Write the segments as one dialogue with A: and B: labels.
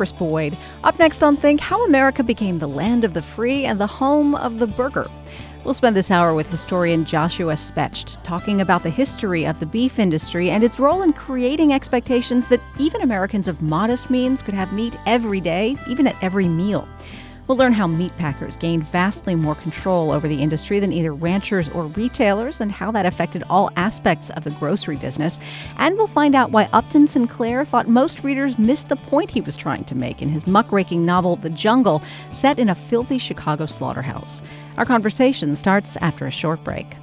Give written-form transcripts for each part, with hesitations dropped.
A: Kris Boyd. Up next on Think, how America became the land of the free and the home of the burger. We'll spend this hour with historian Joshua Specht talking about the history of the beef industry and its role in creating expectations that even Americans of modest means could have meat every day, even at every meal. We'll learn how meat packers gained vastly more control over the industry than either ranchers or retailers and how that affected all aspects of the grocery business. And we'll find out why Upton Sinclair thought most readers missed the point he was trying to make in his muckraking novel The Jungle, set in a filthy Chicago slaughterhouse. Our conversation starts after a short break.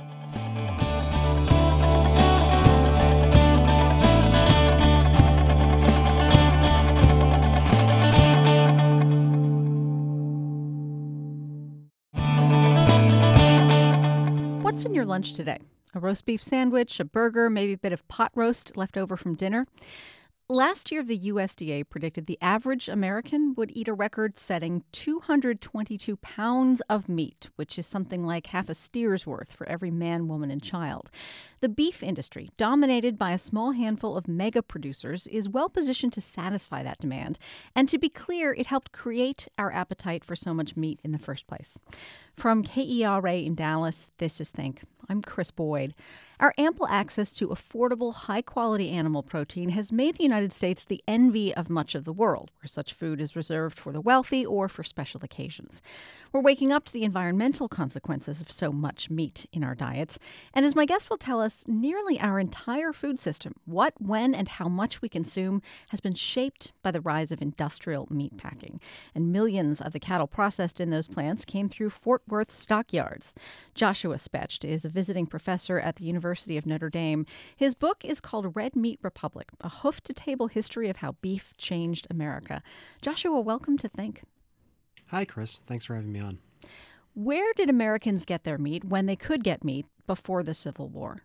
A: What's in your lunch today? A roast beef sandwich, a burger, maybe a bit of pot roast left over from dinner? Last year, the USDA predicted the average American would eat a record-setting 222 pounds of meat, which is something like half a steer's worth for every man, woman, and child. The beef industry, dominated by a small handful of mega producers, is well positioned to satisfy that demand. And to be clear, it helped create our appetite for so much meat in the first place. From KERA in Dallas, this is Think. I'm Kris Boyd. Our ample access to affordable, high-quality animal protein has made the United States the envy of much of the world, where such food is reserved for the wealthy or for special occasions. We're waking up to the environmental consequences of so much meat in our diets. And as my guest will tell us, nearly our entire food system, what, when, and how much we consume, has been shaped by the rise of industrial meat packing. And millions of the cattle processed in those plants came through Fort Worth stockyards. Joshua Specht is a visiting professor at the University of Notre Dame. His book is called Red Meat Republic, a hoof-to-table history of how beef changed America. Joshua, welcome to Think.
B: Hi, Kris. Thanks for having me on.
A: Where did Americans get their meat when they could get meat before the Civil War?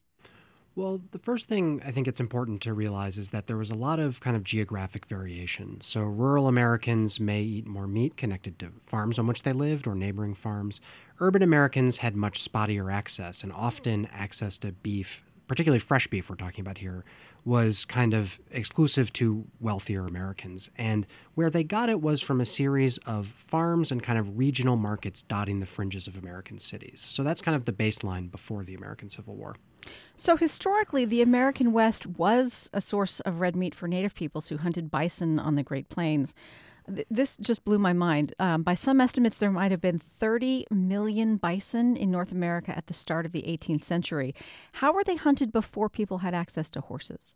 B: Well, the first thing I think it's important to realize is that there was a lot of kind of geographic variation. So rural Americans may eat more meat connected to farms on which they lived or neighboring farms. Urban Americans had much spottier access, and often access to beef, particularly fresh beef we're talking about here, was kind of exclusive to wealthier Americans. And where they got it was from a series of farms and kind of regional markets dotting the fringes of American cities. So that's kind of the baseline before the American Civil War.
A: So historically, the American West was a source of red meat for Native peoples who hunted bison on the Great Plains. This just blew my mind. By some estimates, there might have been 30 million bison in North America at the start of the 18th century. How were they hunted before people had access to horses?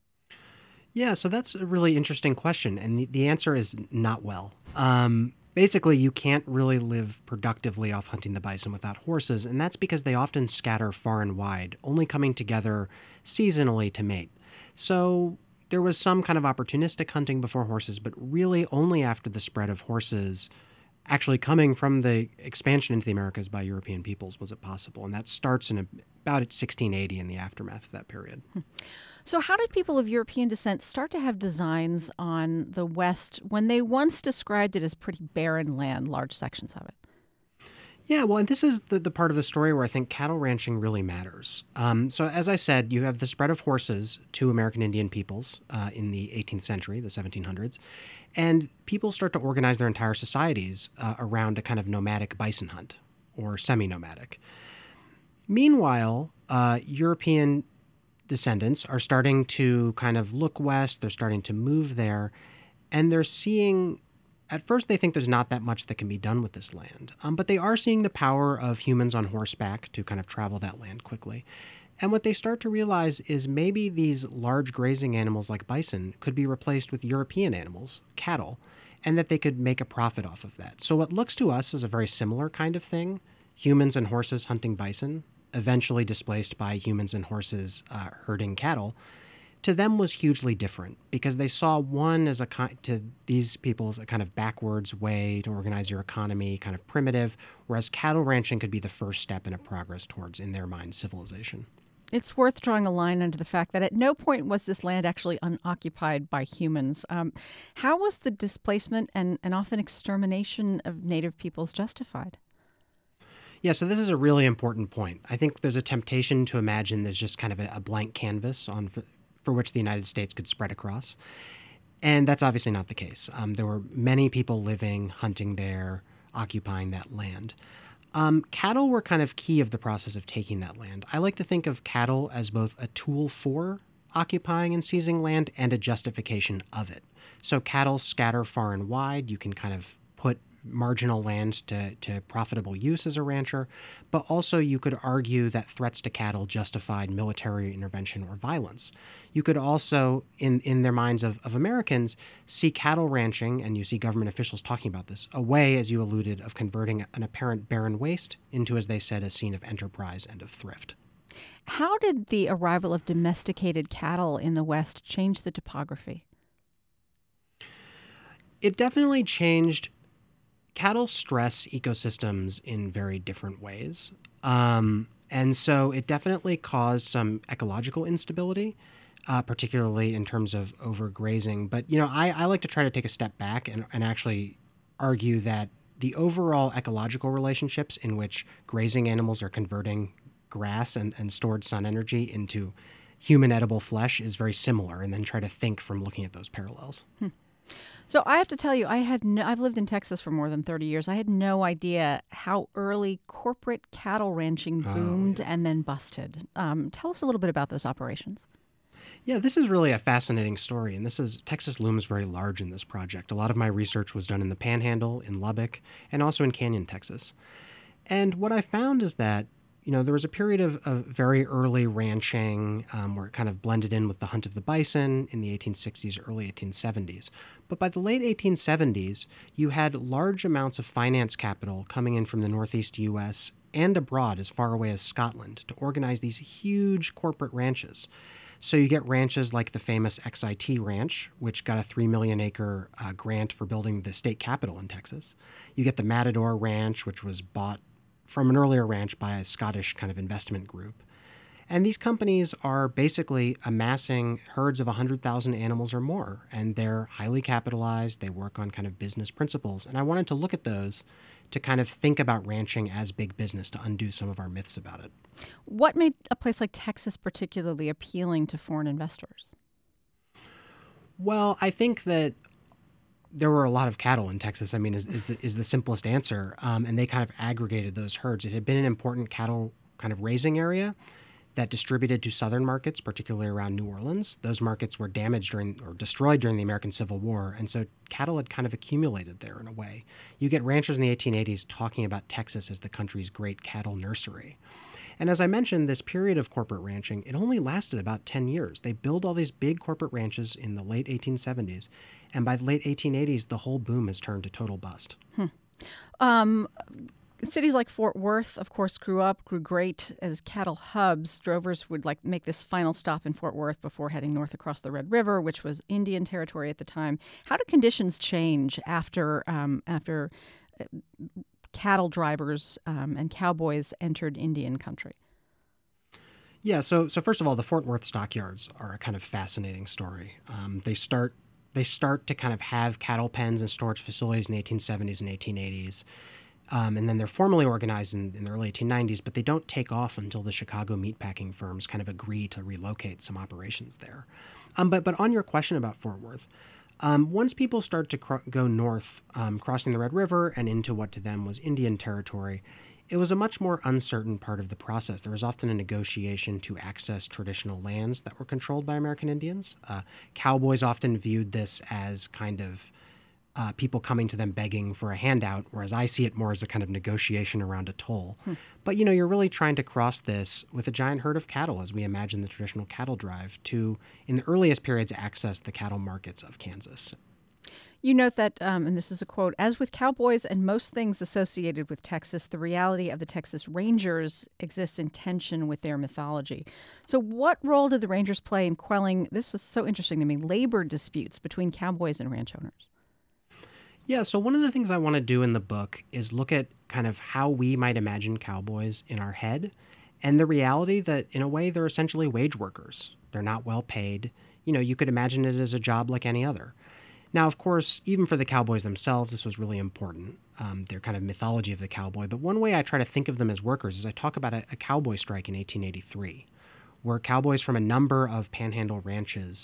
B: Yeah, so that's a really interesting question. And the answer is not well. Basically, you can't really live productively off hunting the bison without horses, and that's because they often scatter far and wide, only coming together seasonally to mate. So there was some kind of opportunistic hunting before horses, but really only after the spread of horses actually coming from the expansion into the Americas by European peoples was it possible. And that starts in about 1680 in the aftermath of that period.
A: So how did people of European descent start to have designs on the West when they once described it as pretty barren land, large sections of it?
B: Yeah, well, and this is the part of the story where I think cattle ranching really matters. So as I said, you have the spread of horses to American Indian peoples in the 18th century, the 1700s, and people start to organize their entire societies around a kind of nomadic bison hunt or semi-nomadic. Meanwhile, European descendants are starting to kind of look west, they're starting to move there, and they're seeing, at first they think there's not that much that can be done with this land, but they are seeing the power of humans on horseback to kind of travel that land quickly. And what they start to realize is maybe these large grazing animals like bison could be replaced with European animals, cattle, and that they could make a profit off of that. So what looks to us is a very similar kind of thing, humans and horses hunting bison, eventually displaced by humans and horses herding cattle, to them was hugely different because they saw one as to these people's a kind of backwards way to organize your economy, kind of primitive, whereas cattle ranching could be the first step in a progress towards, in their mind, civilization.
A: It's worth drawing a line under the fact that at no point was this land actually unoccupied by humans. How was the displacement and often extermination of native peoples justified?
B: Yeah, so this is a really important point. I think there's a temptation to imagine there's just kind of a blank canvas for which the United States could spread across. And that's obviously not the case. There were many people living, hunting there, occupying that land. Cattle were kind of key of the process of taking that land. I like to think of cattle as both a tool for occupying and seizing land and a justification of it. So cattle scatter far and wide. You can kind of put marginal land to profitable use as a rancher, but also you could argue that threats to cattle justified military intervention or violence. You could also, in their minds of Americans, see cattle ranching, and you see government officials talking about this, a way, as you alluded, of converting an apparent barren waste into, as they said, a scene of enterprise and of thrift.
A: How did the arrival of domesticated cattle in the West change the topography?
B: It definitely changed. Cattle stress ecosystems in very different ways. And so it definitely caused some ecological instability, particularly in terms of overgrazing. But, I like to try to take a step back and actually argue that the overall ecological relationships in which grazing animals are converting grass and stored sun energy into human edible flesh is very similar, and then try to think from looking at those parallels.
A: So I have to tell you, I've lived in Texas for more than 30 years. I had no idea how early corporate cattle ranching boomed and then busted. Tell us a little bit about those operations.
B: Yeah, this is really a fascinating story, and Texas looms very large in this project. A lot of my research was done in the Panhandle, in Lubbock, and also in Canyon, Texas. And what I found is that there was a period of very early ranching where it kind of blended in with the hunt of the bison in the 1860s, early 1870s. But by the late 1870s, you had large amounts of finance capital coming in from the Northeast U.S. and abroad as far away as Scotland to organize these huge corporate ranches. So you get ranches like the famous XIT Ranch, which got a 3 million acre grant for building the state capitol in Texas. You get the Matador Ranch, which was bought from an earlier ranch by a Scottish kind of investment group. And these companies are basically amassing herds of 100,000 animals or more, and they're highly capitalized. They work on kind of business principles. And I wanted to look at those to kind of think about ranching as big business to undo some of our myths about it.
A: What made a place like Texas particularly appealing to foreign investors?
B: Well, I think that there were a lot of cattle in Texas. I mean, is the simplest answer. And they kind of aggregated those herds. It had been an important cattle kind of raising area that distributed to southern markets, particularly around New Orleans. Those markets were damaged or destroyed during the American Civil War. And so cattle had kind of accumulated there in a way. You get ranchers in the 1880s talking about Texas as the country's great cattle nursery. And as I mentioned, this period of corporate ranching, it only lasted about 10 years. They build all these big corporate ranches in the late 1870s. And by the late 1880s, the whole boom has turned to total bust.
A: Cities like Fort Worth, of course, grew great as cattle hubs. Drovers would make this final stop in Fort Worth before heading north across the Red River, which was Indian territory at the time. How did conditions change after cattle drivers and cowboys entered Indian country?
B: Yeah, so first of all, the Fort Worth stockyards are a kind of fascinating story. They start to kind of have cattle pens and storage facilities in the 1870s and 1880s. And then they're formally organized in the early 1890s, but they don't take off until the Chicago meatpacking firms kind of agree to relocate some operations there. But on your question about Fort Worth, once people start to go north, crossing the Red River and into what to them was Indian territory, it was a much more uncertain part of the process. There was often a negotiation to access traditional lands that were controlled by American Indians. Cowboys often viewed this as kind of people coming to them begging for a handout, whereas I see it more as a kind of negotiation around a toll. But, you're really trying to cross this with a giant herd of cattle, as we imagine the traditional cattle drive, to, in the earliest periods, access the cattle markets of Kansas.
A: You note that, and this is a quote, as with cowboys and most things associated with Texas, the reality of the Texas Rangers exists in tension with their mythology. So what role did the Rangers play in quelling, this was so interesting to me, labor disputes between cowboys and ranch owners?
B: Yeah, so one of the things I want to do in the book is look at kind of how we might imagine cowboys in our head and the reality that, in a way, they're essentially wage workers. They're not well paid. You could imagine it as a job like any other. Now, of course, even for the cowboys themselves, this was really important, their kind of mythology of the cowboy. But one way I try to think of them as workers is I talk about a cowboy strike in 1883, where cowboys from a number of panhandle ranches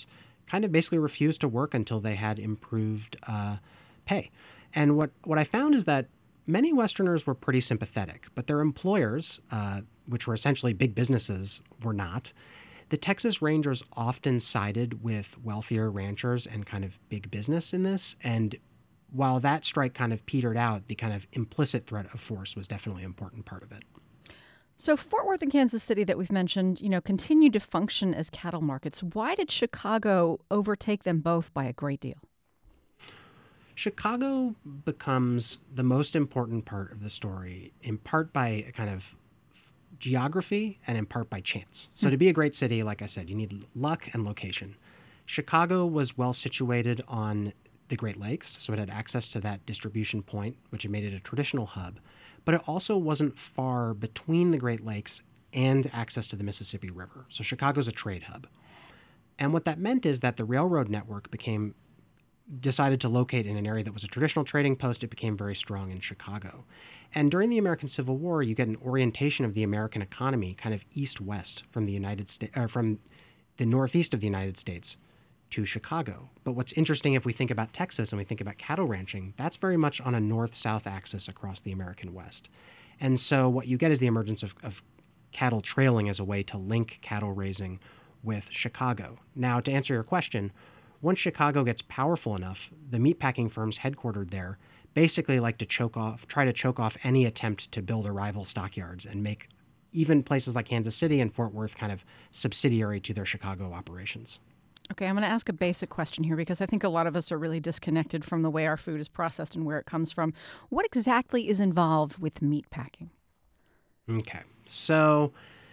B: kind of basically refused to work until they had improved pay. And what I found is that many Westerners were pretty sympathetic, but their employers, which were essentially big businesses, were not. The Texas Rangers often sided with wealthier ranchers and kind of big business in this. And while that strike kind of petered out, the kind of implicit threat of force was definitely an important part of it.
A: So Fort Worth and Kansas City that we've mentioned, continued to function as cattle markets. Why did Chicago overtake them both by a great deal?
B: Chicago becomes the most important part of the story, in part by a kind of geography and in part by chance. So to be a great city, like I said, you need luck and location. Chicago was well situated on the Great Lakes, so it had access to that distribution point, which made it a traditional hub. But it also wasn't far between the Great Lakes and access to the Mississippi River. So Chicago's a trade hub. And what that meant is that the railroad network decided to locate in an area that was a traditional trading post. It became very strong in Chicago. And during the American Civil War, you get an orientation of the American economy kind of east-west from the United States, from the northeast of the United States to Chicago. But what's interesting, if we think about Texas and we think about cattle ranching, that's very much on a north-south axis across the American West. And so what you get is the emergence of cattle trailing as a way to link cattle raising with Chicago. Now, to answer your question, once Chicago gets powerful enough, the meatpacking firms headquartered there basically like to try to choke off any attempt to build a rival stockyards and make even places like Kansas City and Fort Worth kind of subsidiary to their Chicago operations.
A: Okay, I'm going to ask a basic question here because I think a lot of us are really disconnected from the way our food is processed and where it comes from. What exactly is involved with meatpacking?
B: Okay, so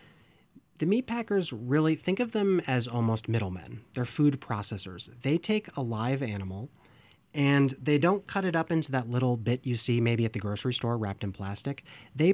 B: the meatpackers really think of them as almost middlemen. They're food processors. They take a live animal and they don't cut it up into that little bit you see maybe at the grocery store wrapped in plastic. They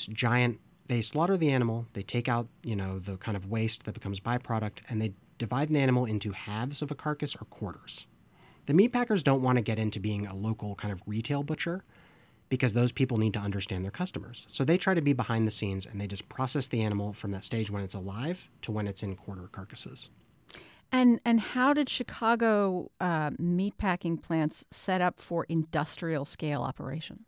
B: slaughter the animal, they take out, the kind of waste that becomes byproduct, and they divide an animal into halves of a carcass or quarters. The meatpackers don't want to get into being a local kind of retail butcher because those people need to understand their customers. So they try to be behind the scenes and they just process the animal from that stage when it's alive to when it's in quarter carcasses.
A: And how did Chicago meatpacking plants set up for industrial scale operations?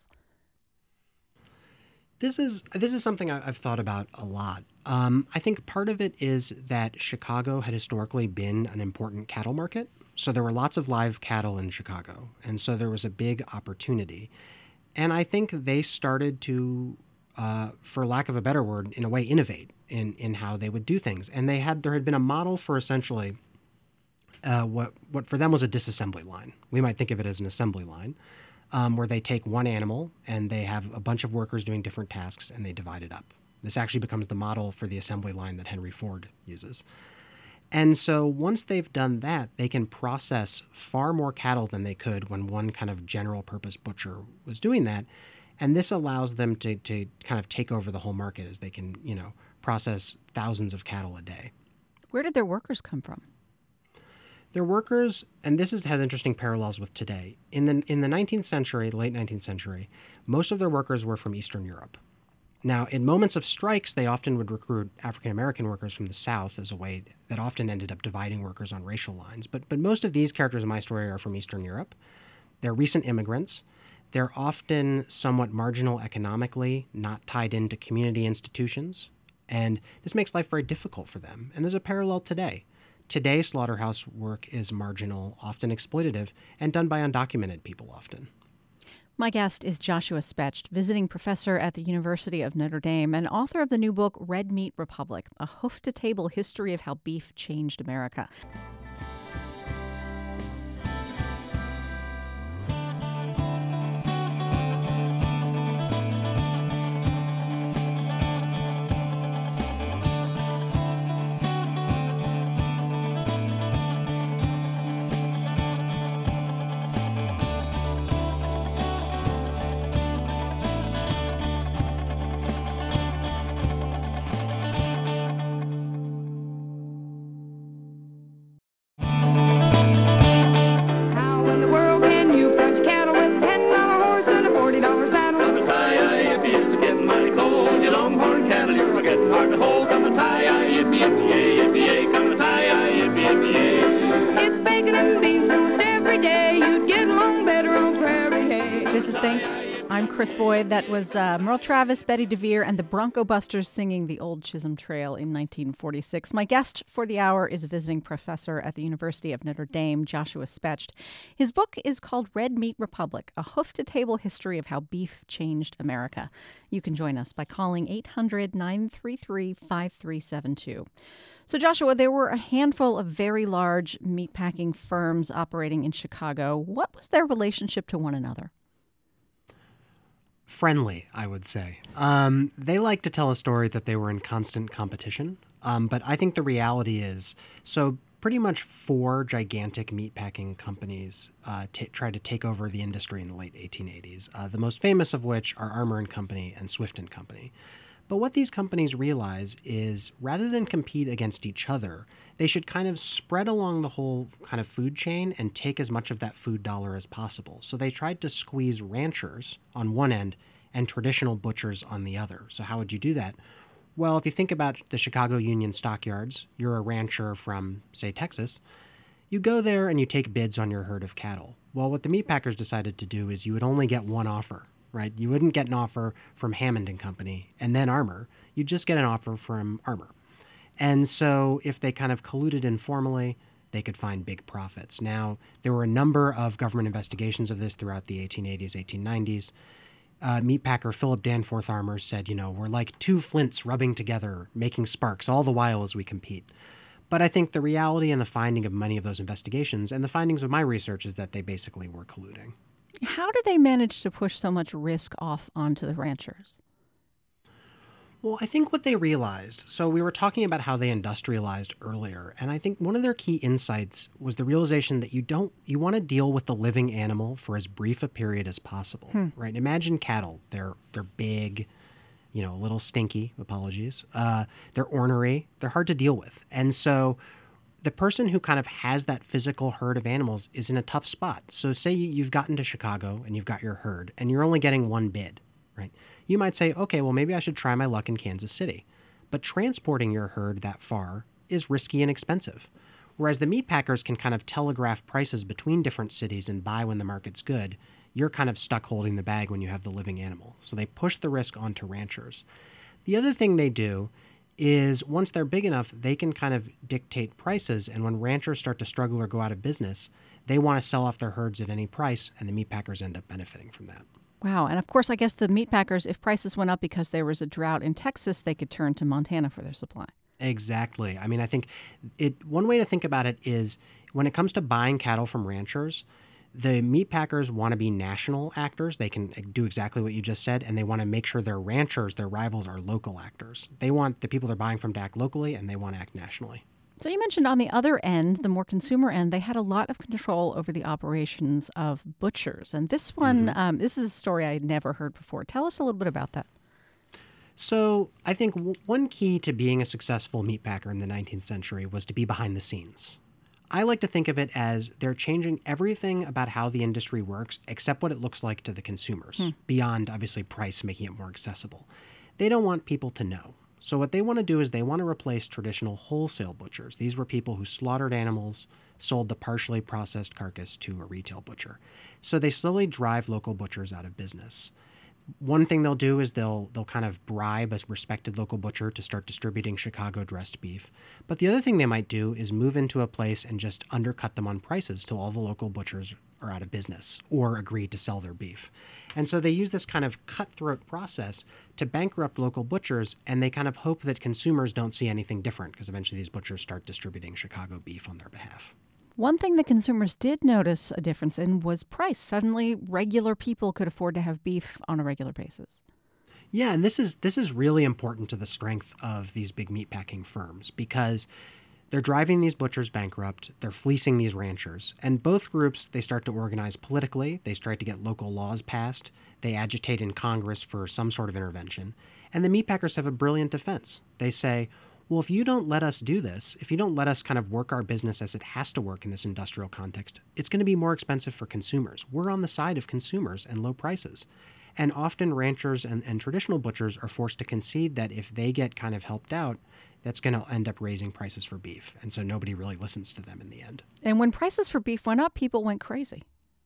B: This is something I've thought about a lot. I think part of it is that Chicago had historically been an important cattle market. So there were lots of live cattle in Chicago. And so there was a big opportunity. And I think they started to, for lack of a better word, in a way, innovate in how they would do things. And there had been a model for essentially what for them was a disassembly line. We might think of it as an assembly line. Where they take one animal and they have a bunch of workers doing different tasks and they divide it up. This actually becomes the model for the assembly line that Henry Ford uses. And so once they've done that, they can process far more cattle than they could when one kind of general purpose butcher was doing that. And this allows them to kind of take over the whole market as they can, process thousands of cattle a day.
A: Where did their workers come from?
B: Their workers, and has interesting parallels with today. In the 19th century, the late 19th century, most of their workers were from Eastern Europe. Now, in moments of strikes, they often would recruit African-American workers from the South as a way that often ended up dividing workers on racial lines. But most of these characters in my story are from Eastern Europe. They're recent immigrants. They're often somewhat marginal economically, not tied into community institutions. And this makes life very difficult for them. And there's a parallel today. Today, slaughterhouse work is marginal, often exploitative, and done by undocumented people often.
A: My guest is Joshua Specht, visiting professor at the University of Notre Dame and author of the new book, Red Meat Republic, a hoof-to-table history of how beef changed America.
C: Hard to hold, come and tie, yippee, yippee, yippee, come and tie, yippee, yippee. It's
A: I'm Chris Boyd. That was Merle Travis, Betty DeVere, and the Bronco Busters singing the Old Chisholm Trail in 1946. My guest for the hour is a visiting professor at the University of Notre Dame, Joshua Specht. His book is called Red Meat Republic, a hoof-to-table history of how beef changed America. You can join us by calling 800-933-5372. So, Joshua, there were a handful of very large meatpacking firms operating in Chicago. What was their relationship to one another?
B: Friendly, I would say. They like to tell a story that they were in constant competition, but I think the reality is, so pretty much four gigantic meatpacking companies tried to take over the industry in the late 1880s, the most famous of which are Armour and Company and Swift and Company. But what these companies realize is rather than compete against each other, they should kind of spread along the whole kind of food chain and take as much of that food dollar as possible. So they tried to squeeze ranchers on one end and traditional butchers on the other. So how would you do that? Well, if you think about the Chicago Union stockyards, you're a rancher from, say, Texas. You go there and you take bids on your herd of cattle. Well, what the meatpackers decided to do is you would only get one offer. Right? You wouldn't get an offer from Hammond and Company and then Armour. You'd just get an offer from Armour. And so if they kind of colluded informally, they could find big profits. Now, there were a number of government investigations of this throughout the 1880s, 1890s. Meatpacker Philip Danforth Armour said, we're like two flints rubbing together, making sparks all the while as we compete. But I think the reality and the finding of many of those investigations and the findings of my research is that they basically were colluding.
A: How did they manage to push so much risk off onto the ranchers?
B: Well, I think what they realized, so we were talking about how they industrialized earlier, and I think one of their key insights was the realization that you want to deal with the living animal for as brief a period as possible, right? Imagine cattle. They're big, a little stinky, apologies. They're ornery. They're hard to deal with. And so the person who kind of has that physical herd of animals is in a tough spot. So say you've gotten to Chicago and you've got your herd and you're only getting one bid, right? You might say, okay, well, maybe I should try my luck in Kansas City. But transporting your herd that far is risky and expensive. Whereas the meatpackers can kind of telegraph prices between different cities and buy when the market's good, you're kind of stuck holding the bag when you have the living animal. So they push the risk onto ranchers. The other thing they do is once they're big enough, they can kind of dictate prices. And when ranchers start to struggle or go out of business, they want to sell off their herds at any price, and the meatpackers end up benefiting from that.
A: Wow. And of course, I guess the meatpackers, if prices went up because there was a drought in Texas, they could turn to Montana for their supply.
B: Exactly. I mean, I think one way to think about it is when it comes to buying cattle from ranchers, the meatpackers want to be national actors. They can do exactly what you just said, and they want to make sure their ranchers, their rivals, are local actors. They want the people they're buying from to act locally, and they want to act nationally.
A: So you mentioned on the other end, the more consumer end, they had a lot of control over the operations of butchers. And this one, this is a story I had never heard before. Tell us a little bit about that.
B: So I think one key to being a successful meatpacker in the 19th century was to be behind the scenes. I like to think of it as they're changing everything about how the industry works except what it looks like to the consumers, beyond obviously price, making it more accessible. They don't want people to know. So what they want to do is they want to replace traditional wholesale butchers. These were people who slaughtered animals, sold the partially processed carcass to a retail butcher. So they slowly drive local butchers out of business. One thing they'll do is they'll kind of bribe a respected local butcher to start distributing Chicago dressed beef. But the other thing they might do is move into a place and just undercut them on prices till all the local butchers are out of business or agree to sell their beef. And so they use this kind of cutthroat process to bankrupt local butchers, and they kind of hope that consumers don't see anything different because eventually these butchers start distributing Chicago beef on their behalf.
A: One thing that consumers did notice a difference in was price. Suddenly, regular people could afford to have beef on a regular basis.
B: Yeah, and this is really important to the strength of these big meatpacking firms because they're driving these butchers bankrupt, they're fleecing these ranchers, and both groups, they start to organize politically, they start to get local laws passed, they agitate in Congress for some sort of intervention, and the meatpackers have a brilliant defense. They say, well, if you don't let us do this, if you don't let us kind of work our business as it has to work in this industrial context, it's going to be more expensive for consumers. We're on the side of consumers and low prices. And often ranchers and traditional butchers are forced to concede that if they get kind of helped out, that's going to end up raising prices for beef. And so nobody really listens to them in the end.
A: And when prices for beef went up, people went crazy.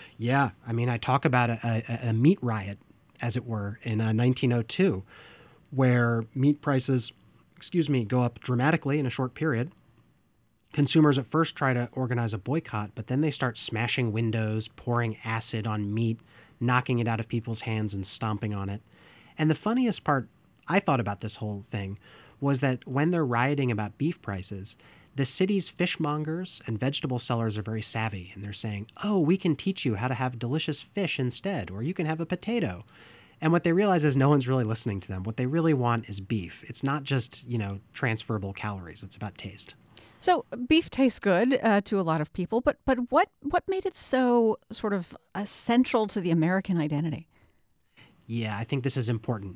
B: Yeah, I mean, I talk about a meat riot, as it were, in 1902, where meat prices, go up dramatically in a short period. Consumers at first try to organize a boycott, but then they start smashing windows, pouring acid on meat, knocking it out of people's hands and stomping on it. And the funniest part I thought about this whole thing was that when they're rioting about beef prices, the city's fishmongers and vegetable sellers are very savvy, and they're saying, "Oh, we can teach you how to have delicious fish instead, or you can have a potato." And what they realize is no one's really listening to them. What they really want is beef. It's not just, transferable calories. It's about taste.
A: So beef tastes good to a lot of people, but what made it so sort of essential to the American identity?
B: Yeah, I think this is important.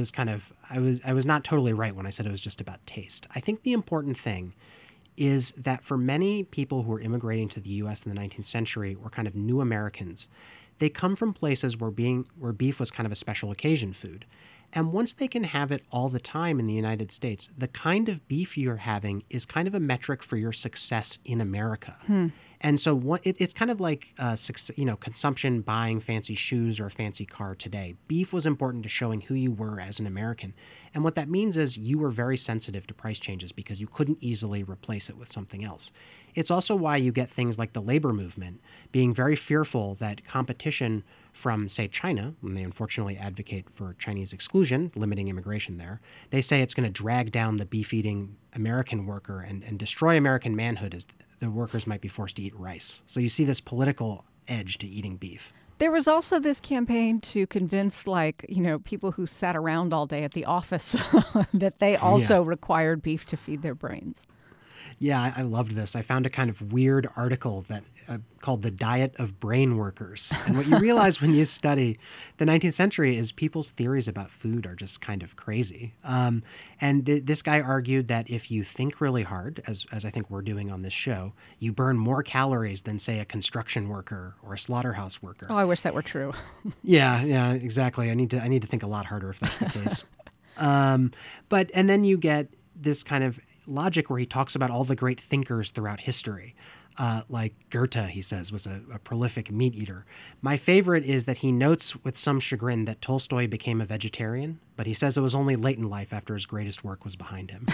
B: I was not totally right when I said it was just about taste. I think the important thing is that for many people who were immigrating to the U.S. in the 19th century or kind of new Americans, they come from places where beef was kind of a special occasion food. And once they can have it all the time in the United States, the kind of beef you're having is kind of a metric for your success in America. And so it's kind of like consumption, buying fancy shoes or a fancy car today. Beef was important to showing who you were as an American. And what that means is you were very sensitive to price changes because you couldn't easily replace it with something else. It's also why you get things like the labor movement being very fearful that competition from, say, China, when they unfortunately advocate for Chinese exclusion, limiting immigration there, they say it's going to drag down the beef-eating American worker and destroy American manhood as the workers might be forced to eat rice. So you see this political edge to eating beef.
A: There was also this campaign to convince, people who sat around all day at the office that they also required beef to feed their brains.
B: Yeah, I loved this. I found a kind of weird article that called The Diet of Brain Workers. And what you realize when you study the 19th century is people's theories about food are just kind of crazy. This guy argued that if you think really hard, as I think we're doing on this show, you burn more calories than, say, a construction worker or a slaughterhouse worker.
A: Oh, I wish that were true.
B: Yeah, exactly. I need to think a lot harder if that's the case. And then you get this kind of logic where he talks about all the great thinkers throughout history. Like Goethe, he says, was a prolific meat eater. My favorite is that he notes with some chagrin that Tolstoy became a vegetarian, but he says it was only late in life after his greatest work was behind him.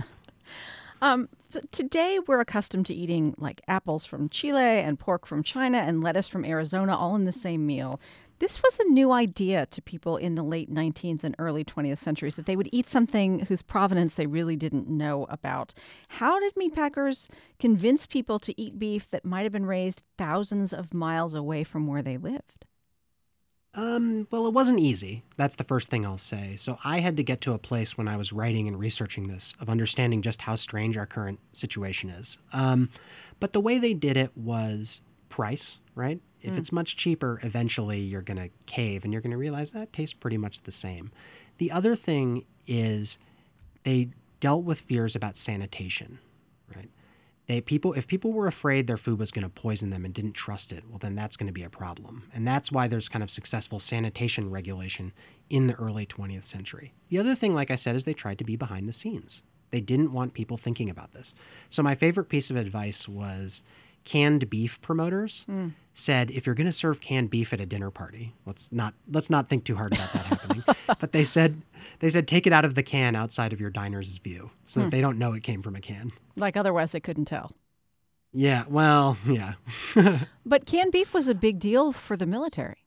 A: So today, we're accustomed to eating like apples from Chile and pork from China and lettuce from Arizona all in the same meal. This was a new idea to people in the late 19th and early 20th centuries, that they would eat something whose provenance they really didn't know about. How did meatpackers convince people to eat beef that might have been raised thousands of miles away from where they lived?
B: Well, it wasn't easy. That's the first thing I'll say. So I had to get to a place when I was writing and researching this of understanding just how strange our current situation is. But the way they did it was price, right? If it's much cheaper, eventually you're going to cave and you're going to realize that tastes pretty much the same. The other thing is they dealt with fears about sanitation, right? If people were afraid their food was going to poison them and didn't trust it, well, then that's going to be a problem. And that's why there's kind of successful sanitation regulation in the early 20th century. The other thing, like I said, is they tried to be behind the scenes. They didn't want people thinking about this. So my favorite piece of advice was canned beef promoters said, if you're going to serve canned beef at a dinner party, let's not think too hard about that happening. But they said take it out of the can outside of your diner's view so that they don't know it came from a can.
A: Like otherwise they couldn't tell.
B: Yeah, well, yeah.
A: But canned beef was a big deal for the military.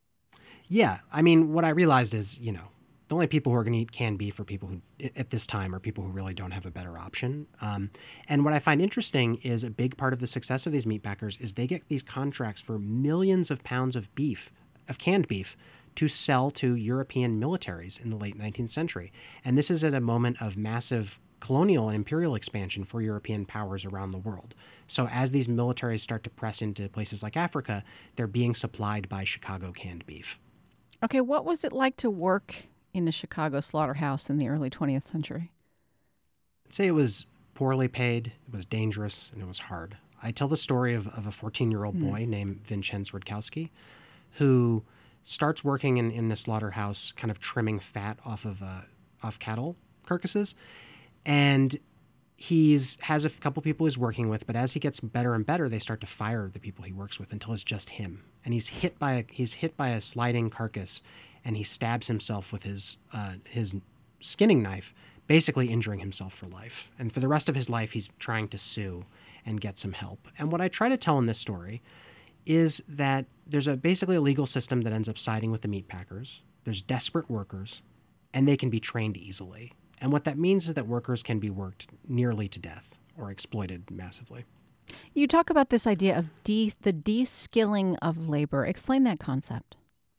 B: Yeah, I mean, what I realized is, the only people who are going to eat canned beef are people who, at this time, are people who really don't have a better option. And what I find interesting is a big part of the success of these meatpackers is they get these contracts for millions of pounds of beef, of canned beef, to sell to European militaries in the late 19th century. And this is at a moment of massive colonial and imperial expansion for European powers around the world. So as these militaries start to press into places like Africa, they're being supplied by Chicago canned beef.
A: Okay, what was it like to work in a Chicago slaughterhouse in the early 20th century?
B: I'd say it was poorly paid, it was dangerous, and it was hard. I tell the story of a 14-year-old boy named Vincenz Rutkowski who starts working in the slaughterhouse, kind of trimming fat off cattle carcasses. And has a couple people he's working with, but as he gets better and better, they start to fire the people he works with until it's just him. And he's hit by a sliding carcass, and he stabs himself with his skinning knife, basically injuring himself for life. And for the rest of his life, he's trying to sue and get some help. And what I try to tell in this story is that there's basically a legal system that ends up siding with the meat packers. There's desperate workers, and they can be trained easily. And what that means is that workers can be worked nearly to death or exploited massively.
A: You talk about this idea of the de-skilling of labor. Explain that concept.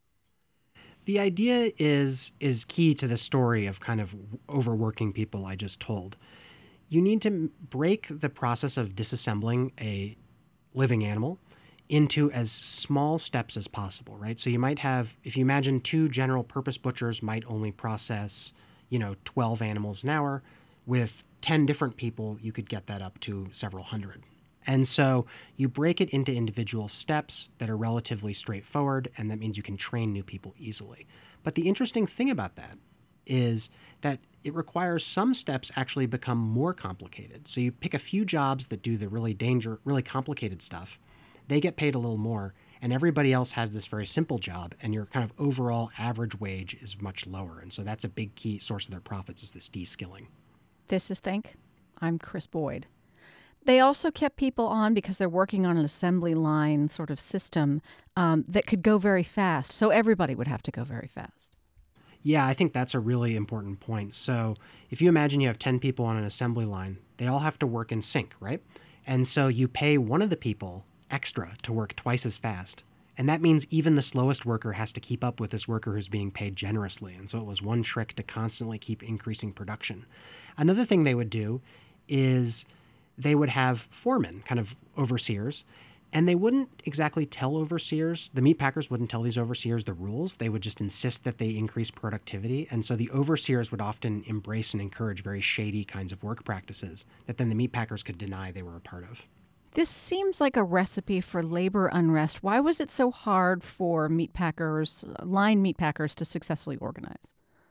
B: The idea is key to the story of kind of overworking people I just told. You need to break the process of disassembling a living animal into as small steps as possible, right? So you might have, if you imagine two general purpose butchers might only process 12 animals an hour. With 10 different people, you could get that up to several hundred. And so you break it into individual steps that are relatively straightforward, and that means you can train new people easily. But the interesting thing about that is that it requires some steps actually become more complicated. So you pick a few jobs that do the really complicated stuff. They get paid a little more, and everybody else has this very simple job, and your kind of overall average wage is much lower. And so that's a big key source of their profits, is this de-skilling.
A: This is Think. I'm Chris Boyd. They also kept people on because they're working on an assembly line sort of system that could go very fast. So everybody would have to go very fast.
B: Yeah, I think that's a really important point. So if you imagine you have 10 people on an assembly line, they all have to work in sync, right? And so you pay one of the people extra to work twice as fast. And that means even the slowest worker has to keep up with this worker who's being paid generously. And so it was one trick to constantly keep increasing production. Another thing they would do is they would have foremen, kind of overseers, and they wouldn't exactly tell overseers, the meat packers wouldn't tell these overseers the rules. They would just insist that they increase productivity. And so the overseers would often embrace and encourage very shady kinds of work practices that then the meat packers could deny they were a part of.
A: This seems like a recipe for labor unrest. Why was it so hard for line meat packers to successfully organize?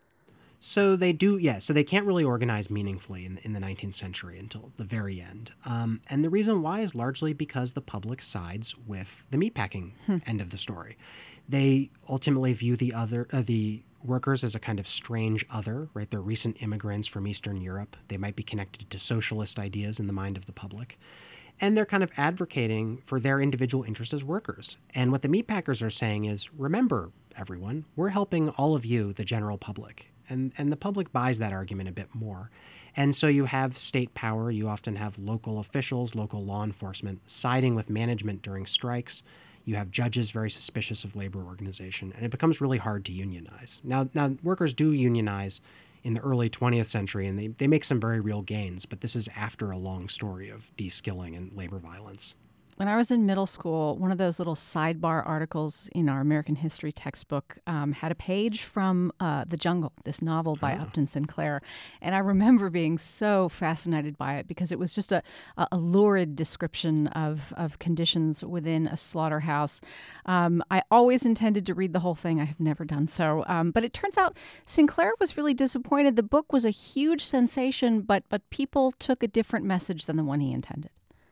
B: So they can't really organize meaningfully in the 19th century until the very end. And the reason why is largely because the public sides with the meatpacking end of the story. They ultimately view the workers as a kind of strange other, right? They're recent immigrants from Eastern Europe. They might be connected to socialist ideas in the mind of the public. And they're kind of advocating for their individual interests as workers. And what the meatpackers are saying is, remember, everyone, we're helping all of you, the general public. And the public buys that argument a bit more. And so you have state power. You often have local officials, local law enforcement siding with management during strikes. You have judges very suspicious of labor organization. And it becomes really hard to unionize. Now workers do unionize in the early 20th century, and they make some very real gains, but this is after a long story of de-skilling and labor violence.
A: When I was in middle school, one of those little sidebar articles in our American history textbook had a page from The Jungle, this novel by Upton Sinclair. And I remember being so fascinated by it because it was just a lurid description of conditions within a slaughterhouse. I always intended to read the whole thing. I have never done so. But it turns out Sinclair was really disappointed. The book was a huge sensation, but people took a different message than the one he intended.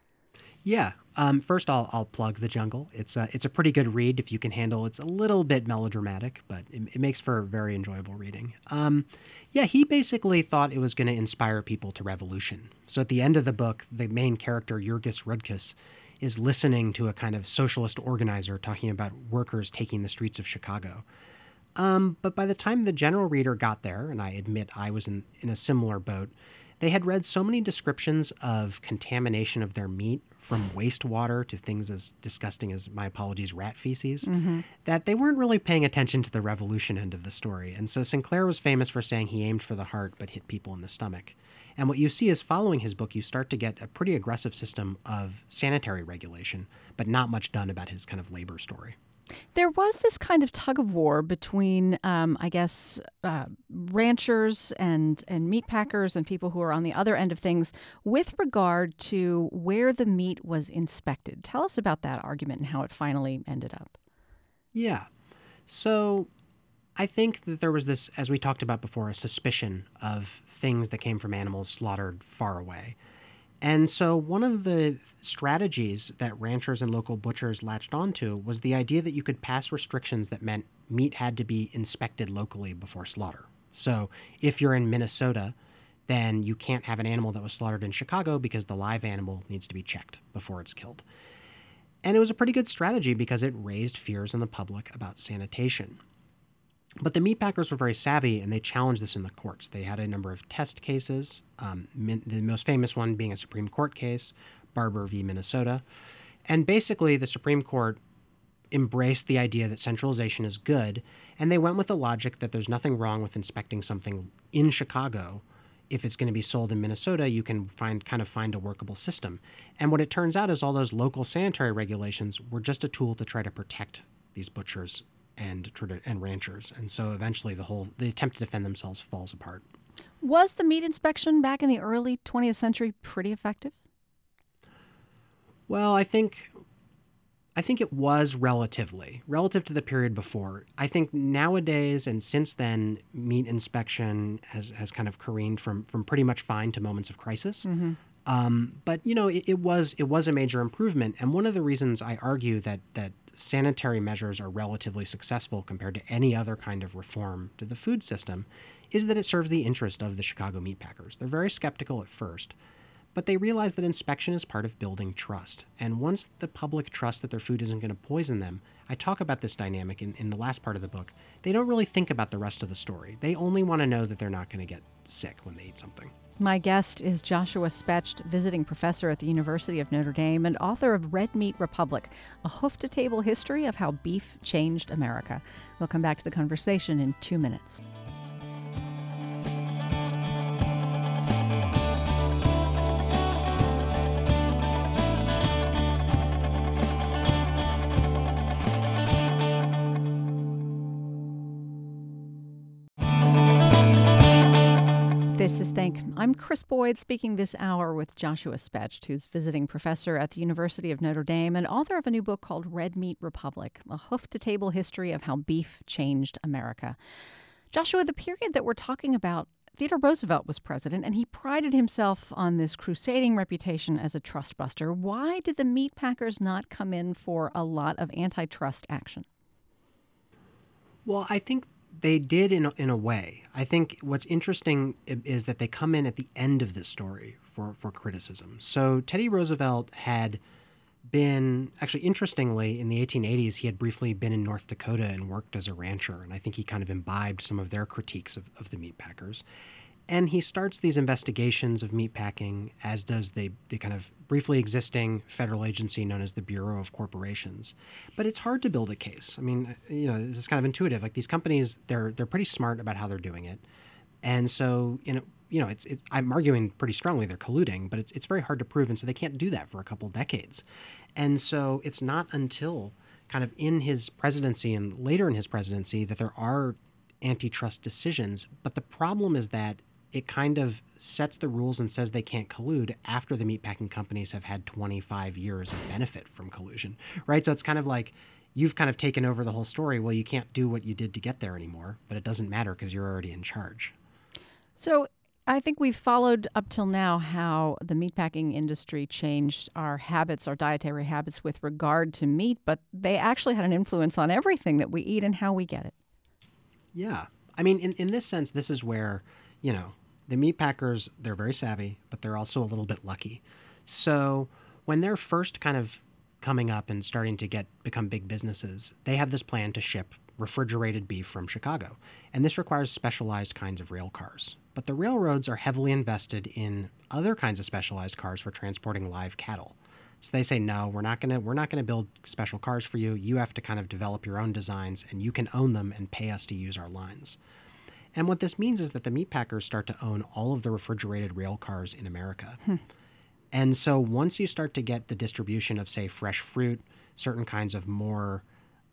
B: Yeah. First, I'll plug The Jungle. It's a pretty good read if you can handle. It's a little bit melodramatic, but it makes for very enjoyable reading. He basically thought it was going to inspire people to revolution. So at the end of the book, the main character, Jurgis Rudkus, is listening to a kind of socialist organizer talking about workers taking the streets of Chicago. But by the time the general reader got there, and I admit I was in a similar boat, they had read so many descriptions of contamination of their meat, from wastewater to things as disgusting as, my apologies, rat feces, that they weren't really paying attention to the revolution end of the story. And so Sinclair was famous for saying he aimed for the heart but hit people in the stomach. And what you see is following his book, you start to get a pretty aggressive system of sanitary regulation, but not much done about his kind of labor story.
A: There was this kind of tug of war between, ranchers and meat packers and people who are on the other end of things with regard to where the meat was inspected. Tell us about that argument and how it finally ended up.
B: Yeah. So I think that there was this, as we talked about before, a suspicion of things that came from animals slaughtered far away. And so one of the strategies that ranchers and local butchers latched onto was the idea that you could pass restrictions that meant meat had to be inspected locally before slaughter. So if you're in Minnesota, then you can't have an animal that was slaughtered in Chicago because the live animal needs to be checked before it's killed. And it was a pretty good strategy because it raised fears in the public about sanitation. But the meatpackers were very savvy, and they challenged this in the courts. They had a number of test cases, the most famous one being a Supreme Court case, Barber v. Minnesota. And basically, the Supreme Court embraced the idea that centralization is good, and they went with the logic that there's nothing wrong with inspecting something in Chicago. If it's going to be sold in Minnesota, you can find a workable system. And what it turns out is all those local sanitary regulations were just a tool to try to protect these butchers and ranchers. And so eventually the attempt to defend themselves falls apart.
A: Was the meat inspection back in the early 20th century pretty effective?
B: Well, I think it was relative to the period before. I think nowadays and since then, meat inspection has kind of careened from pretty much fine to moments of crisis.
A: Mm-hmm.
B: But it was a major improvement. And one of the reasons I argue that sanitary measures are relatively successful compared to any other kind of reform to the food system is that it serves the interest of the Chicago meatpackers. They're very skeptical at first, but they realize that inspection is part of building trust. And once the public trusts that their food isn't going to poison them, I talk about this dynamic in the last part of the book. They don't really think about the rest of the story. They only want to know that they're not going to get sick when they eat something.
A: My guest is Joshua Specht, visiting professor at the University of Notre Dame and author of Red Meat Republic, a hoof-to-table history of how beef changed America. We'll come back to the conversation in 2 minutes. This is Think. I'm Chris Boyd, speaking this hour with Joshua Specht, who's visiting professor at the University of Notre Dame and author of a new book called Red Meat Republic, a hoof-to-table history of how beef changed America. Joshua, the period that we're talking about, Theodore Roosevelt was president, and he prided himself on this crusading reputation as a trust buster. Why did the meat packers not come in for a lot of antitrust action?
B: Well, I think they did in a way. I think what's interesting is that they come in at the end of this story for criticism. So Teddy Roosevelt had been, actually interestingly, in the 1880s, he had briefly been in North Dakota and worked as a rancher. And I think he kind of imbibed some of their critiques of the meatpackers. And he starts these investigations of meatpacking, as does the kind of briefly existing federal agency known as the Bureau of Corporations. But it's hard to build a case. I mean, this is kind of intuitive. Like these companies, they're pretty smart about how they're doing it. And so, I'm arguing pretty strongly they're colluding, but it's very hard to prove. And so they can't do that for a couple decades. And so it's not until kind of in his presidency and later in his presidency that there are antitrust decisions. But the problem is that it kind of sets the rules and says they can't collude after the meatpacking companies have had 25 years of benefit from collusion, right? So it's kind of like you've kind of taken over the whole story. Well, you can't do what you did to get there anymore, but it doesn't matter because you're already in charge.
A: So I think we've followed up till now how the meatpacking industry changed our habits, our dietary habits with regard to meat, but they actually had an influence on everything that we eat and how we get it.
B: Yeah. I mean, in this sense, this is where, the meatpackers, they're very savvy, but they're also a little bit lucky. So when they're first kind of coming up and starting to become big businesses, they have this plan to ship refrigerated beef from Chicago. And this requires specialized kinds of rail cars. But the railroads are heavily invested in other kinds of specialized cars for transporting live cattle. So they say, no, we're not gonna build special cars for you. You have to kind of develop your own designs, and you can own them and pay us to use our lines. And what this means is that the meatpackers start to own all of the refrigerated rail cars in America. And so once you start to get the distribution of, say, fresh fruit, certain kinds of more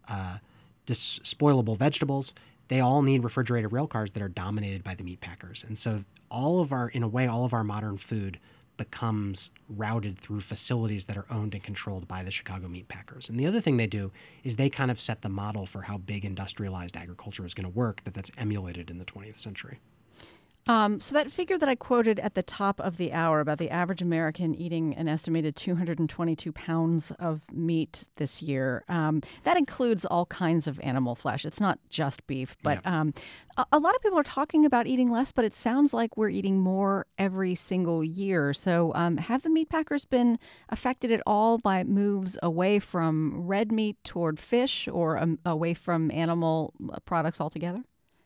B: spoilable vegetables, they all need refrigerated rail cars that are dominated by the meatpackers. And so all of our modern food becomes routed through facilities that are owned and controlled by the Chicago meat packers. And the other thing they do is they kind of set the model for how big industrialized agriculture is going to work that's emulated in the 20th century.
A: So that figure that I quoted at the top of the hour about the average American eating an estimated 222 pounds of meat this year, that includes all kinds of animal flesh. It's not just beef, but a lot of people are talking about eating less, but it sounds like we're eating more every single year. So have the meat packers been affected at all by moves away from red meat toward fish or away from animal products altogether?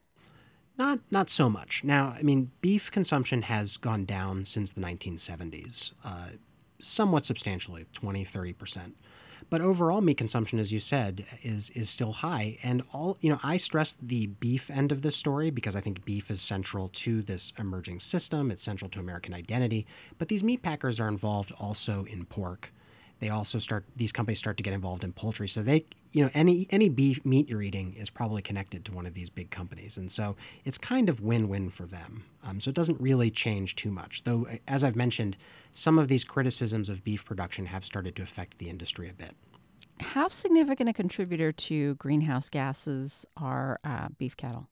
B: Not so much. Now, I mean, beef consumption has gone down since the 1970s, somewhat substantially, 20, 30%. But overall, meat consumption, as you said, is still high. And I stress the beef end of this story because I think beef is central to this emerging system. It's central to American identity. But these meat packers are involved also in pork. These companies start to get involved in poultry. So any beef meat you're eating is probably connected to one of these big companies. And so it's kind of win-win for them. So it doesn't really change too much. Though, as I've mentioned, some of these criticisms of beef production have started to affect the industry a bit.
A: How significant a contributor to greenhouse gases are beef cattle?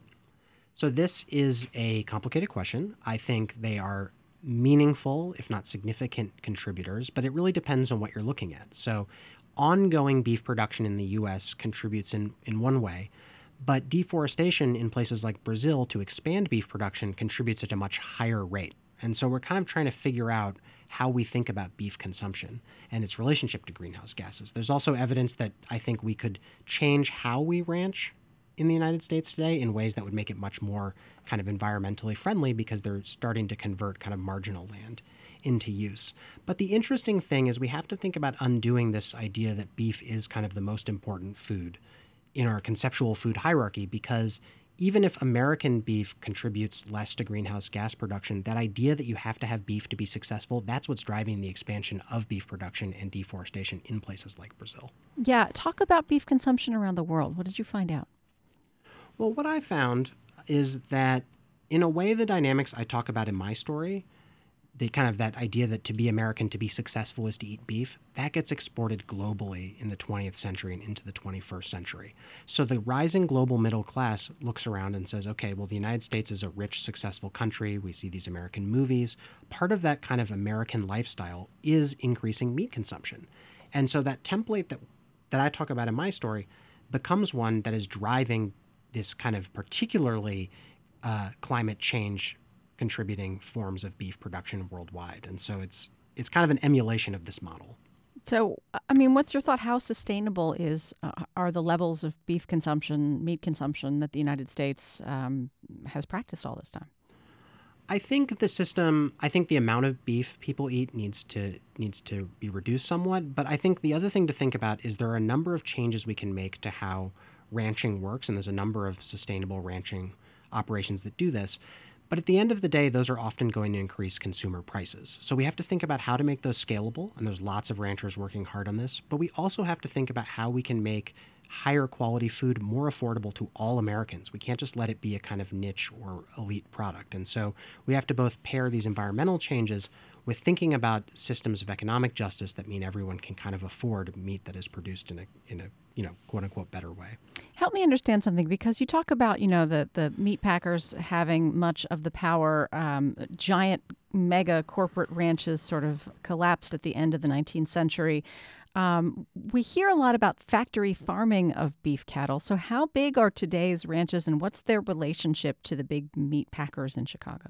B: So this is a complicated question. I think they are meaningful, if not significant contributors, but it really depends on what you're looking at. So ongoing beef production in the U.S. contributes in one way, but deforestation in places like Brazil to expand beef production contributes at a much higher rate. And so we're kind of trying to figure out how we think about beef consumption and its relationship to greenhouse gases. There's also evidence that I think we could change how we ranch in the United States today in ways that would make it much more kind of environmentally friendly because they're starting to convert kind of marginal land into use. But the interesting thing is we have to think about undoing this idea that beef is kind of the most important food in our conceptual food hierarchy, because even if American beef contributes less to greenhouse gas production, that idea that you have to have beef to be successful, that's what's driving the expansion of beef production and deforestation in places like Brazil.
A: Yeah, talk about beef consumption around the world. What did you find out?
B: Well, what I found is that in a way, the dynamics I talk about in my story, the kind of that idea that to be American, to be successful is to eat beef, that gets exported globally in the 20th century and into the 21st century. So the rising global middle class looks around and says, okay, well, the United States is a rich, successful country. We see these American movies. Part of that kind of American lifestyle is increasing meat consumption. And so that template that I talk about in my story becomes one that is driving this kind of particularly climate change contributing forms of beef production worldwide. And so it's kind of an emulation of this model.
A: So, I mean, what's your thought? How sustainable are the levels of beef consumption, meat consumption that the United States has practiced all this time?
B: I think the amount of beef people eat needs to be reduced somewhat. But I think the other thing to think about is there are a number of changes we can make to how ranching works, and there's a number of sustainable ranching operations that do this. But at the end of the day, those are often going to increase consumer prices. So we have to think about how to make those scalable, and there's lots of ranchers working hard on this. But we also have to think about how we can make higher quality food more affordable to all Americans. We can't just let it be a kind of niche or elite product. And so we have to both pair these environmental changes with thinking about systems of economic justice that mean everyone can kind of afford meat that is produced in a quote unquote better way.
A: Help me understand something, because you talk about, the meat packers having much of the power. Giant mega corporate ranches sort of collapsed at the end of the 19th century. We hear a lot about factory farming of beef cattle. So how big are today's ranches, and what's their relationship to the big meat packers in Chicago?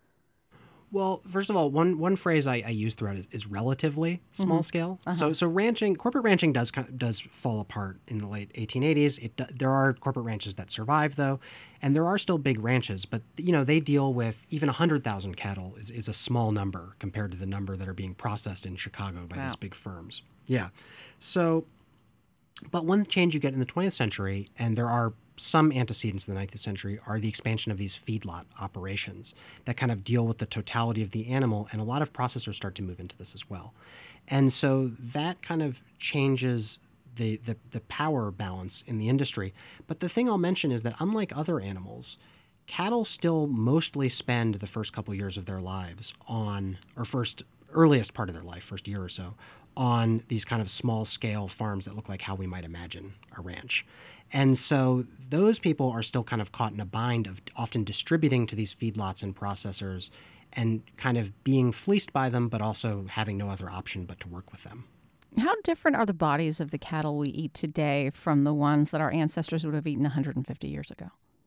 B: Well, first of all, one phrase I use throughout is relatively small scale. So corporate ranching does fall apart in the late 1880s. There are corporate ranches that survive, though, and there are still big ranches, but they deal with even 100,000 cattle is a small number compared to the number that are being processed in Chicago by these big firms. Yeah. So, but one change you get in the 20th century, and there are some antecedents in the 19th century, are the expansion of these feedlot operations that kind of deal with the totality of the animal, and a lot of processors start to move into this as well. And so that kind of changes the power balance in the industry. But the thing I'll mention is that unlike other animals, cattle still mostly spend the first couple years of their lives on, or first earliest part of their life, first year or so, on these kind of small scale farms that look like how we might imagine a ranch. And so those people are still kind of caught in a bind of often distributing to these feedlots and processors and kind of being fleeced by them, but also having no other option but to work with them.
A: How different are the bodies of the cattle we eat today from the ones that our ancestors would have eaten 150 years ago?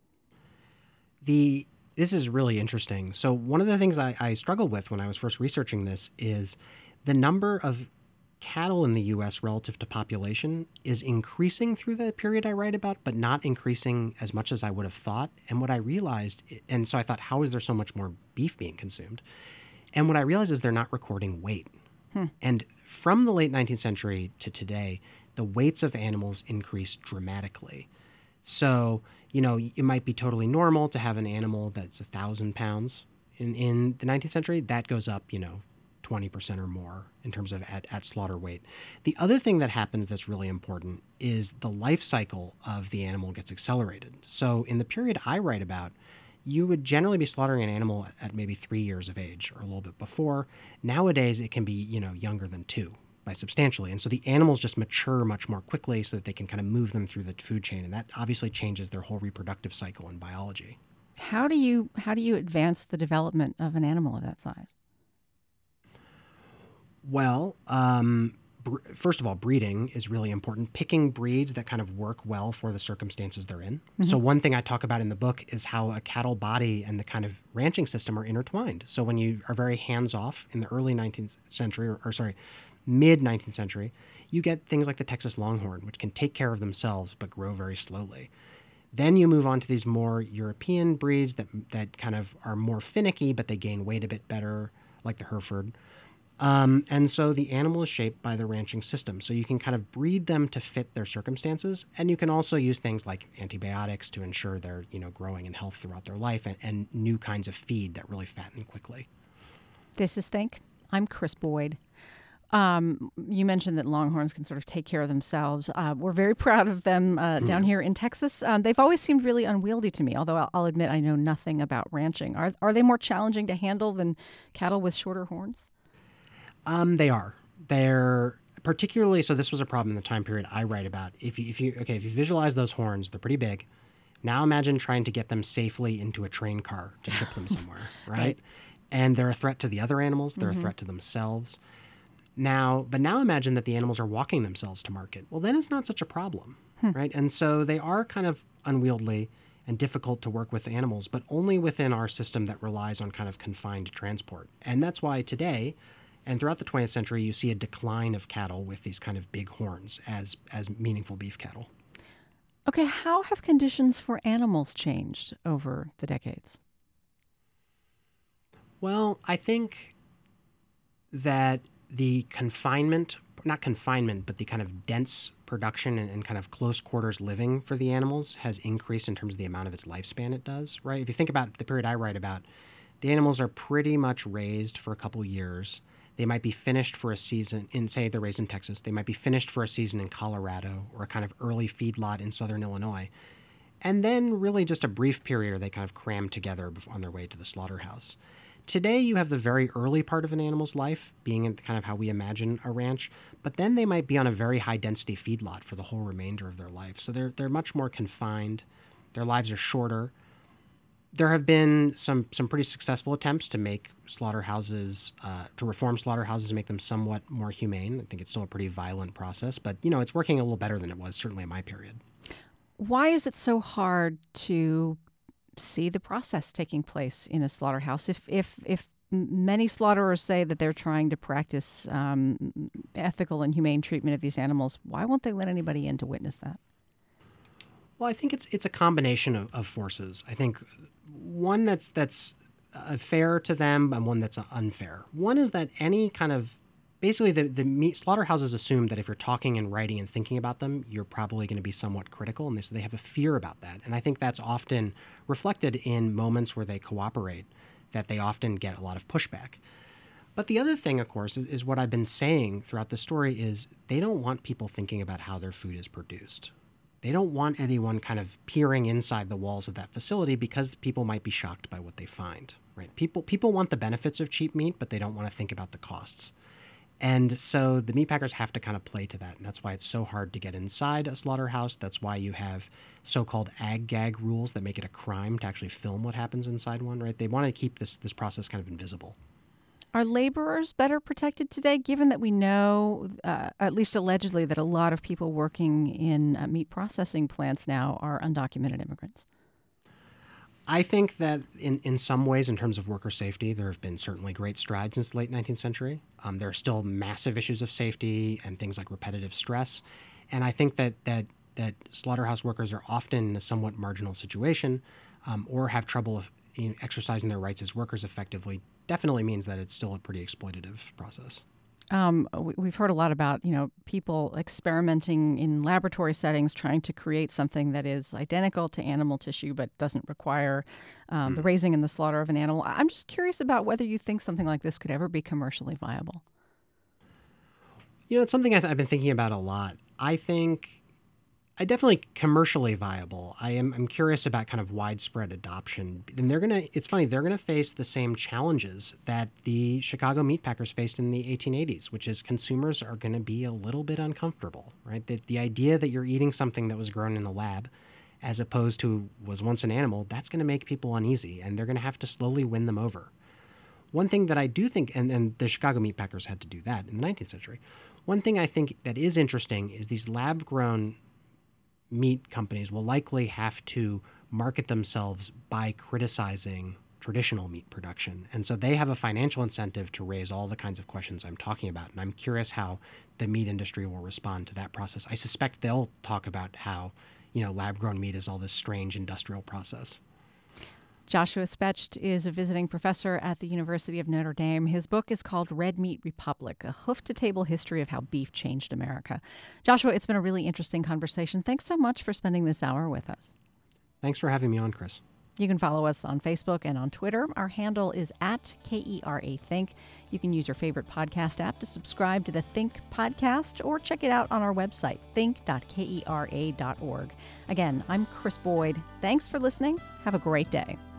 B: This is really interesting. So one of the things I struggled with when I was first researching this is the number of cattle in the U.S. relative to population is increasing through the period I write about, but not increasing as much as I would have thought. And what I realized, and so I thought, how is there so much more beef being consumed? And what I realized is they're not recording weight. And from the late 19th century to today, the weights of animals increased dramatically. So, it might be totally normal to have an animal that's 1,000 pounds. In the 19th century, that goes up, 20% or more in terms of at slaughter weight. The other thing that happens that's really important is the life cycle of the animal gets accelerated. So in the period I write about, you would generally be slaughtering an animal at maybe 3 years of age or a little bit before. Nowadays, it can be, younger than 2 by substantially. And so the animals just mature much more quickly so that they can kind of move them through the food chain. And that obviously changes their whole reproductive cycle in biology.
A: How do you advance the development of an animal of that size?
B: Well, first of all, breeding is really important. Picking breeds that kind of work well for the circumstances they're in. Mm-hmm. So one thing I talk about in the book is how a cattle body and the kind of ranching system are intertwined. So when you are very hands-off in the early 19th century, mid-19th century, you get things like the Texas Longhorn, which can take care of themselves but grow very slowly. Then you move on to these more European breeds that kind of are more finicky, but they gain weight a bit better, like the Hereford. And so the animal is shaped by the ranching system. So you can kind of breed them to fit their circumstances. And you can also use things like antibiotics to ensure they're, growing in health throughout their life and new kinds of feed that really fatten quickly.
A: This is Think. I'm Chris Boyd. You mentioned that Longhorns can sort of take care of themselves. We're very proud of them down here in Texas. They've always seemed really unwieldy to me, although I'll admit I know nothing about ranching. Are they more challenging to handle than cattle with shorter horns?
B: They are. They're particularly, so this was a problem in the time period I write about. If you visualize those horns, they're pretty big. Now imagine trying to get them safely into a train car to ship them somewhere, right? And they're a threat to the other animals. They're a threat to themselves. But now imagine that the animals are walking themselves to market. Well, then it's not such a problem, right? And so they are kind of unwieldy and difficult to work with animals, but only within our system that relies on kind of confined transport. And that's why today, and throughout the 20th century, you see a decline of cattle with these kind of big horns as meaningful beef cattle.
A: Okay, how have conditions for animals changed over the decades?
B: Well, I think that the not confinement, but the kind of dense production and kind of close quarters living for the animals has increased in terms of the amount of its lifespan it does, right? If you think about the period I write about, the animals are pretty much raised for a couple years. They might be finished for a season say they're raised in Texas. They might be finished for a season in Colorado or a kind of early feedlot in southern Illinois. And then really just a brief period are they kind of crammed together on their way to the slaughterhouse. Today, you have the very early part of an animal's life, being in kind of how we imagine a ranch, but then they might be on a very high-density feedlot for the whole remainder of their life. So they're much more confined. Their lives are shorter. There have been some pretty successful attempts to make slaughterhouses, to reform slaughterhouses, make them somewhat more humane. I think it's still a pretty violent process, but it's working a little better than it was certainly in my period.
A: Why is it so hard to see the process taking place in a slaughterhouse? If many slaughterers say that they're trying to practice ethical and humane treatment of these animals, why won't they let anybody in to witness that?
B: Well, I think it's a combination of forces. I think one that's fair to them and one that's unfair. One is that any kind of basically the meat slaughterhouses assume that if you're talking and writing and thinking about them, you're probably going to be somewhat critical, and so they have a fear about that. And I think that's often reflected in moments where they cooperate, that they often get a lot of pushback. But the other thing, of course, is what I've been saying throughout the story is they don't want people thinking about how their food is produced. They don't want anyone kind of peering inside the walls of that facility because people might be shocked by what they find, right? People want the benefits of cheap meat, but they don't want to think about the costs. And so the meat packers have to kind of play to that. And that's why it's so hard to get inside a slaughterhouse. That's why you have so-called ag-gag rules that make it a crime to actually film what happens inside one, right? They want to keep this process kind of invisible.
A: Are laborers better protected today, given that we know, at least allegedly, that a lot of people working in meat processing plants now are undocumented immigrants?
B: I think that in some ways, in terms of worker safety, there have been certainly great strides since the late 19th century. There are still massive issues of safety and things like repetitive stress. And I think that slaughterhouse workers are often in a somewhat marginal situation or have trouble exercising their rights as workers effectively definitely means that it's still a pretty exploitative process.
A: We've heard a lot about, people experimenting in laboratory settings, trying to create something that is identical to animal tissue but doesn't require the raising and the slaughter of an animal. I'm just curious about whether you think something like this could ever be commercially viable.
B: It's something I've been thinking about a lot. I definitely commercially viable. I'm curious about kind of widespread adoption. And it's funny, they're gonna face the same challenges that the Chicago meatpackers faced in the 1880s, which is consumers are gonna be a little bit uncomfortable, right? The idea that you're eating something that was grown in the lab as opposed to was once an animal, that's gonna make people uneasy, and they're gonna have to slowly win them over. One thing that I do think, and the Chicago meatpackers had to do that in the 19th century, one thing I think that is interesting is these lab-grown meat companies will likely have to market themselves by criticizing traditional meat production. And so they have a financial incentive to raise all the kinds of questions I'm talking about. And I'm curious how the meat industry will respond to that process. I suspect they'll talk about how, lab-grown meat is all this strange industrial process.
A: Joshua Specht is a visiting professor at the University of Notre Dame. His book is called Red Meat Republic, a hoof-to-table history of how beef changed America. Joshua, it's been a really interesting conversation. Thanks so much for spending this hour with us.
B: Thanks for having me on, Chris.
A: You can follow us on Facebook and on Twitter. Our handle is @KERA Think. You can use your favorite podcast app to subscribe to the Think podcast or check it out on our website, think.kera.org. Again, I'm Chris Boyd. Thanks for listening. Have a great day.